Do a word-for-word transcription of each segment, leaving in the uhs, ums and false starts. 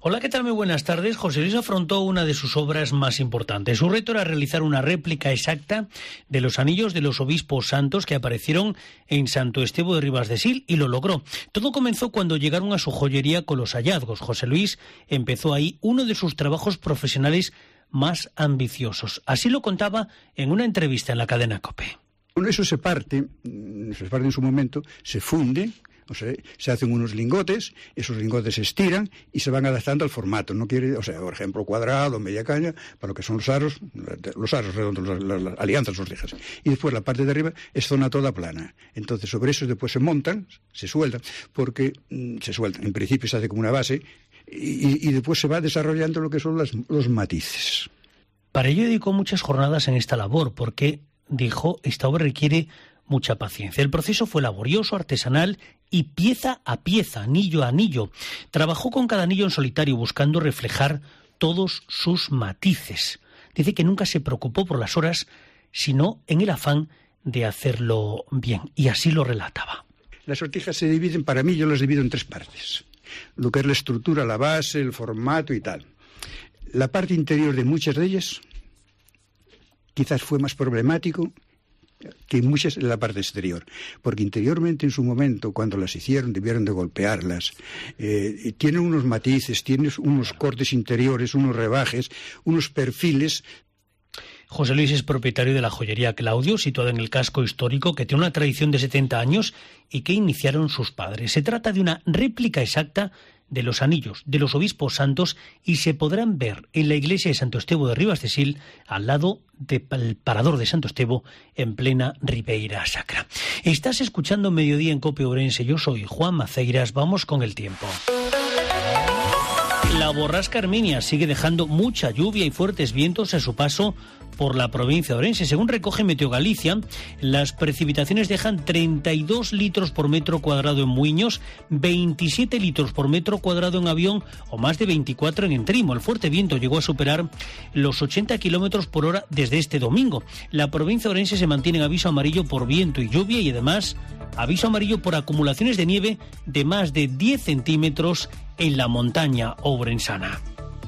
Hola, ¿qué tal? Muy buenas tardes. José Luis afrontó una de sus obras más importantes. Su reto era realizar una réplica exacta de los anillos de los obispos santos que aparecieron en Santo Estevo de Ribas de Sil, y lo logró. Todo comenzó cuando llegaron a su joyería con los hallazgos. José Luis empezó ahí uno de sus trabajos profesionales más ambiciosos. Así lo contaba en una entrevista en la cadena COPE. Bueno, eso se parte, se parte en su momento, se funde. O sea, se hacen unos lingotes, esos lingotes se estiran y se van adaptando al formato. No quiere, o sea, por ejemplo, cuadrado, media caña, para lo que son los aros, los aros redondos, las, las, las alianzas, los rijas. Y después la parte de arriba es zona toda plana. Entonces, sobre eso después se montan, se sueltan, porque mmm, se sueltan. En principio se hace como una base y, y después se va desarrollando lo que son las, los matices. Para ello dedicó muchas jornadas en esta labor, porque, dijo, esta obra requiere mucha paciencia. El proceso fue laborioso, artesanal y pieza a pieza, anillo a anillo. Trabajó con cada anillo en solitario, buscando reflejar todos sus matices. Dice que nunca se preocupó por las horas, sino en el afán de hacerlo bien. Y así lo relataba. Las sortijas se dividen, para mí yo las divido en tres partes. Lo que es la estructura, la base, el formato y tal. La parte interior de muchas de ellas quizás fue más problemático que muchas en la parte exterior, porque interiormente en su momento, cuando las hicieron, debieron de golpearlas. Eh, tienen unos matices, tienen unos cortes interiores, unos rebajes, unos perfiles. José Luis es propietario de la joyería Claudio, situada en el casco histórico, que tiene una tradición de setenta años y que iniciaron sus padres. Se trata de una réplica exacta de los anillos de los obispos santos y se podrán ver en la iglesia de Santo Estevo de Ribas de Sil, al lado del parador de Santo Estevo, en plena Ribeira Sacra. Estás escuchando Mediodía en COPE Ourense. Yo soy Juan Maceiras. Vamos con el tiempo. La borrasca Herminia sigue dejando mucha lluvia y fuertes vientos a su paso por la provincia de Ourense. Según recoge Meteo Galicia, las precipitaciones dejan treinta y dos litros por metro cuadrado en Muiños, veintisiete litros por metro cuadrado en Avión o más de veinticuatro en Entrimo. El fuerte viento llegó a superar los ochenta kilómetros por hora desde este domingo. La provincia de Ourense se mantiene en aviso amarillo por viento y lluvia y además aviso amarillo por acumulaciones de nieve de más de diez centímetros en la montaña ourensana.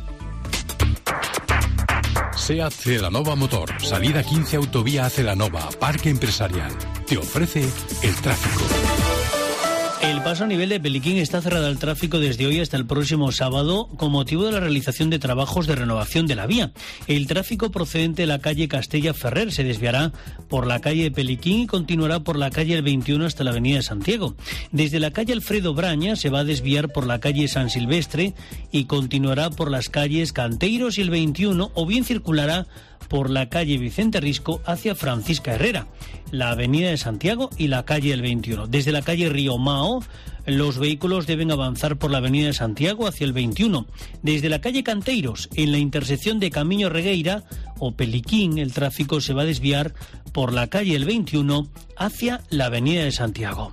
SEAT Celanova Motor, salida quince Autovía Celanova, Parque Empresarial. Te ofrece el tráfico. El paso a nivel de Peliquín está cerrado al tráfico desde hoy hasta el próximo sábado con motivo de la realización de trabajos de renovación de la vía. El tráfico procedente de la calle Castella Ferrer se desviará por la calle de Peliquín y continuará por la calle El veintiuno hasta la avenida de Santiago. Desde la calle Alfredo Braña se va a desviar por la calle San Silvestre y continuará por las calles Canteiros y el veintiuno, o bien circulará por la calle Vicente Risco hacia Francisca Herrera, la avenida de Santiago y la calle El veintiuno. Desde la calle Río Mao, los vehículos deben avanzar por la avenida de Santiago hacia el veintiuno. Desde la calle Canteiros, en la intersección de Camiño Regueira o Peliquín, el tráfico se va a desviar por la calle El veintiuno hacia la avenida de Santiago.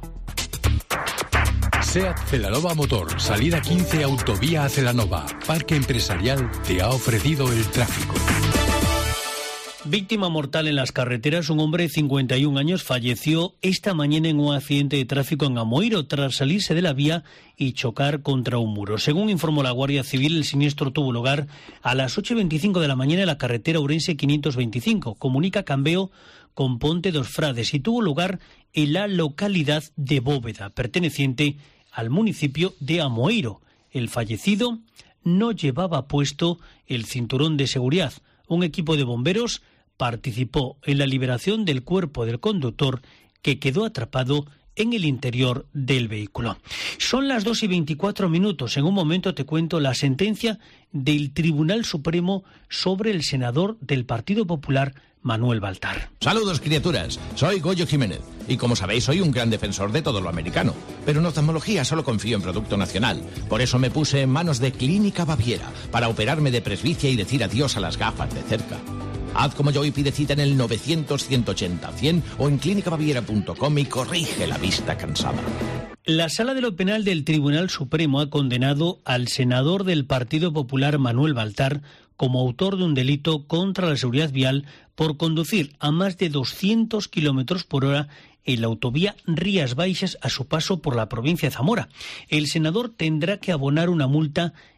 SEAT Celanova Motor, salida quince Autovía Celanova, Parque Empresarial, te ha ofrecido el tráfico. Víctima mortal en las carreteras, un hombre de cincuenta y un años falleció esta mañana en un accidente de tráfico en Amoeiro tras salirse de la vía y chocar contra un muro. Según informó la Guardia Civil, el siniestro tuvo lugar a las ocho y veinticinco de la mañana en la carretera Ourense quinientos veinticinco, comunica Cambeo con Ponte dos Frades, y tuvo lugar en la localidad de Bóveda, perteneciente al municipio de Amoeiro. El fallecido no llevaba puesto el cinturón de seguridad. Un equipo de bomberos participó en la liberación del cuerpo del conductor, que quedó atrapado en el interior del vehículo. Son las dos y veinticuatro minutos. En un momento te cuento la sentencia del Tribunal Supremo sobre el senador del Partido Popular, Manuel Baltar. Saludos, criaturas. Soy Goyo Jiménez y, como sabéis, soy un gran defensor de todo lo americano. Pero en oftalmología solo confío en producto nacional. Por eso me puse en manos de Clínica Baviera para operarme de presbicia y decir adiós a las gafas de cerca. Haz como yo y pide cita en el novecientos, ciento ochenta, cien o en clínica baviera punto com y corrige la vista cansada. La Sala de lo Penal del Tribunal Supremo ha condenado al senador del Partido Popular, Manuel Baltar, como autor de un delito contra la seguridad vial por conducir a más de doscientos kilómetros por hora en la autovía Rías Baixas a su paso por la provincia de Zamora. El senador tendrá que abonar una multa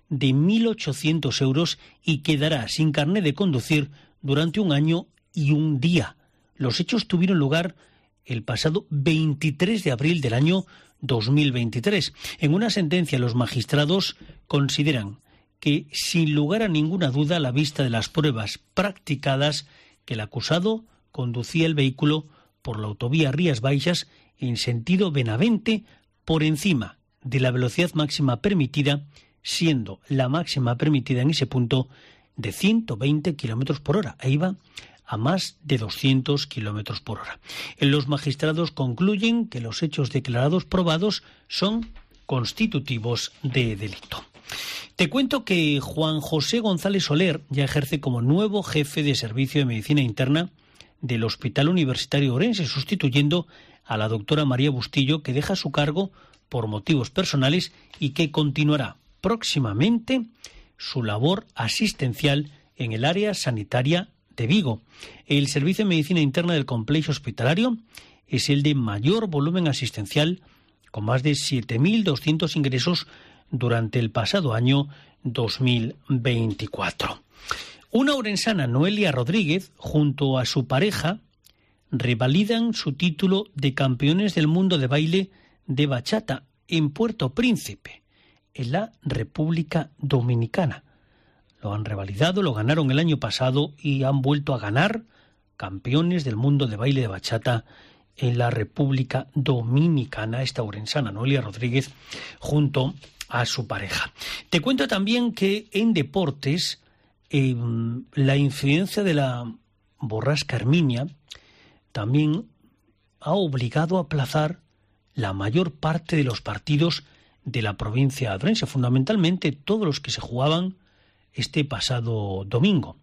de mil ochocientos euros y quedará sin carné de conducir durante un año y un día. Los hechos tuvieron lugar el pasado veintitrés de abril del año dos mil veintitrés. En una sentencia, los magistrados consideran que, sin lugar a ninguna duda, a la vista de las pruebas practicadas, que el acusado conducía el vehículo por la autovía Rías Baixas en sentido Benavente por encima de la velocidad máxima permitida, siendo la máxima permitida en ese punto de ciento veinte kilómetros por hora. Ahí va a más de doscientos kilómetros por hora. Los magistrados concluyen que los hechos declarados probados son constitutivos de delito. Te cuento que Juan José González Soler ya ejerce como nuevo jefe de Servicio de Medicina Interna del Hospital Universitario Ourense, sustituyendo a la doctora María Bustillo, que deja su cargo por motivos personales y que continuará próximamente su labor asistencial en el área sanitaria de Vigo. El Servicio de Medicina Interna del Complejo Hospitalario es el de mayor volumen asistencial, con más de siete mil doscientos ingresos durante el pasado año dos mil veinticuatro. Una orensana, Noelia Rodríguez, junto a su pareja, revalidan su título de campeones del mundo de baile de bachata en Puerto Príncipe, en la República Dominicana. Lo han revalidado, lo ganaron el año pasado y han vuelto a ganar campeones del mundo de baile de bachata en la República Dominicana, esta orensana, Noelia Rodríguez, junto a su pareja. Te cuento también que en deportes eh, la incidencia de la borrasca Herminia también ha obligado a aplazar la mayor parte de los partidos de la provincia de Ourense, fundamentalmente todos los que se jugaban este pasado domingo.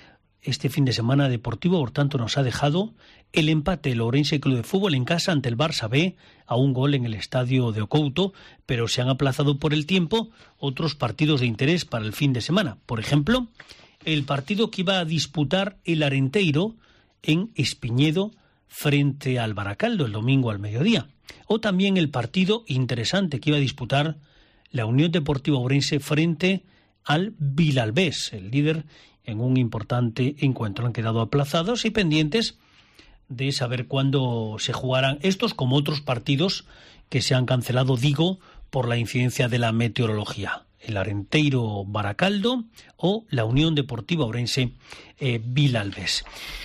Este fin de semana deportivo, por tanto, nos ha dejado el empate del Ourense Club de Fútbol en casa ante el Barça B a un gol en el estadio de Ocouto, pero se han aplazado por el tiempo otros partidos de interés para el fin de semana. Por ejemplo, el partido que iba a disputar el Arenteiro en Espiñedo frente al Baracaldo el domingo al mediodía. O también el partido interesante que iba a disputar la Unión Deportiva Ourense frente al Vilalbés, el líder, en un importante encuentro. Han quedado aplazados y pendientes de saber cuándo se jugarán estos, como otros partidos que se han cancelado, digo, por la incidencia de la meteorología. El Arenteiro Baracaldo o la Unión Deportiva Ourense eh, Vilalbés.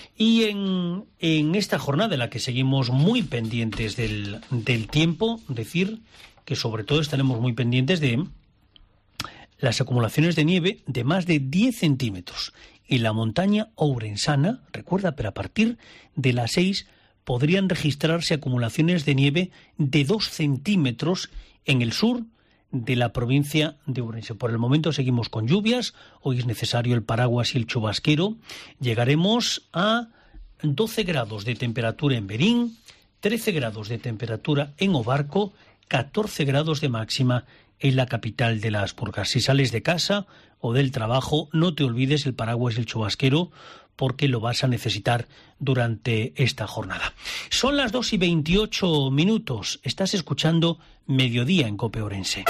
Y en, en esta jornada en la que seguimos muy pendientes del, del tiempo, decir que sobre todo estaremos muy pendientes de las acumulaciones de nieve de más de diez centímetros. En la montaña ourensana, recuerda, pero a partir de las seis podrían registrarse acumulaciones de nieve de dos centímetros en el sur de la provincia de Ourense. Por el momento seguimos con lluvias, hoy es necesario el paraguas y el chubasquero. Llegaremos a doce grados de temperatura en Berín, trece grados de temperatura en Obarco, catorce grados de máxima en la capital de las Purgas. Si sales de casa o del trabajo, no te olvides el paraguas y el chubasquero, porque lo vas a necesitar durante esta jornada. Son las dos y veintiocho minutos. Estás escuchando Mediodía en COPE Ourense.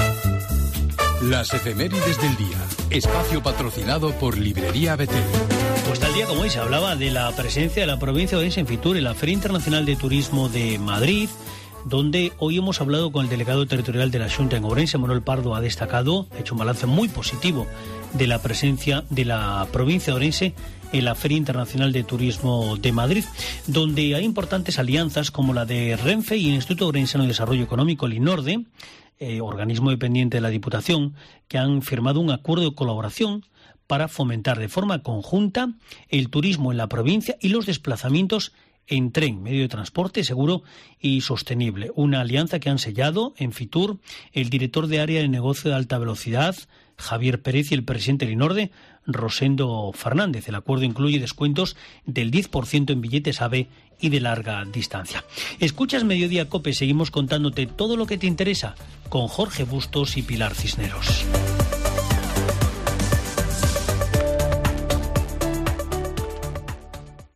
Las efemérides del día. Espacio patrocinado por Librería Betel. Pues tal día como hoy se hablaba de la presencia de la provincia de Ourense en Fitur, en la Feria Internacional de Turismo de Madrid, donde hoy hemos hablado con el delegado territorial de la Xunta en Ourense. Manuel Pardo ha destacado, ha hecho un balance muy positivo de la presencia de la provincia de Ourense en la Feria Internacional de Turismo de Madrid, donde hay importantes alianzas como la de Renfe y el Instituto Ourensano de Desarrollo Económico, el INORDE, eh, organismo dependiente de la Diputación, que han firmado un acuerdo de colaboración para fomentar de forma conjunta el turismo en la provincia y los desplazamientos en tren, medio de transporte seguro y sostenible. Una alianza que han sellado en Fitur el director de área de negocio de alta velocidad, Javier Pérez, y el presidente del INORDE, Rosendo Fernández. El acuerdo incluye descuentos del diez por ciento en billetes AVE y de larga distancia. Escuchas Mediodía COPE, seguimos contándote todo lo que te interesa con Jorge Bustos y Pilar Cisneros.